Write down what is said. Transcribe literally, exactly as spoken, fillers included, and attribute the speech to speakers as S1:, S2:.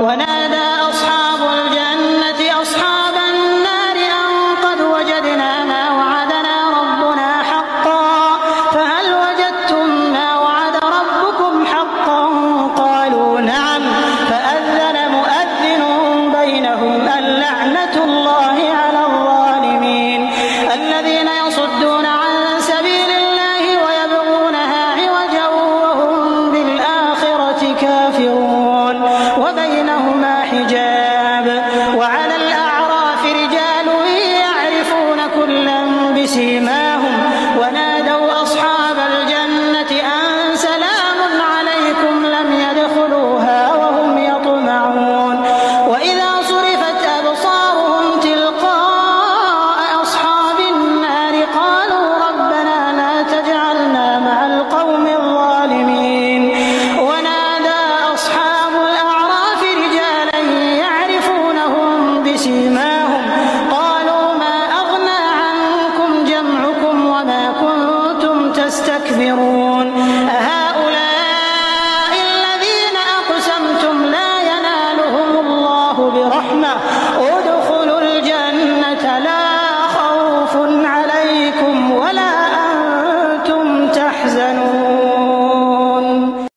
S1: ونادى أصحاب الجنة أصحاب النار أن قد وجدنا ما وعدنا ربنا حقا فهل وجدتم ما وعد ربكم حقا قالوا نعم فأذن مؤذن بينهم اللعنة الله على الظالمين الذين يصدون عن سبيل الله ويبغونها عوجا وهم بالآخرة كافرون وبينهما حجاب وعلى الأعراف رجال يعرفون كلا بسيماهم ونادوا أصحاب الجنة أن سلام عليكم لم يدخلوها وهم يطمعون وإذا صرفت أبصارهم تلقاء أصحاب النار قالوا ربنا لا تجعلنا مع القوم الظالمين ونادى أصحاب الأعراف رجالا يعرفونهم بسيماهم قالوا ما أغنى عنكم جمعكم وما كنتم تستكبرون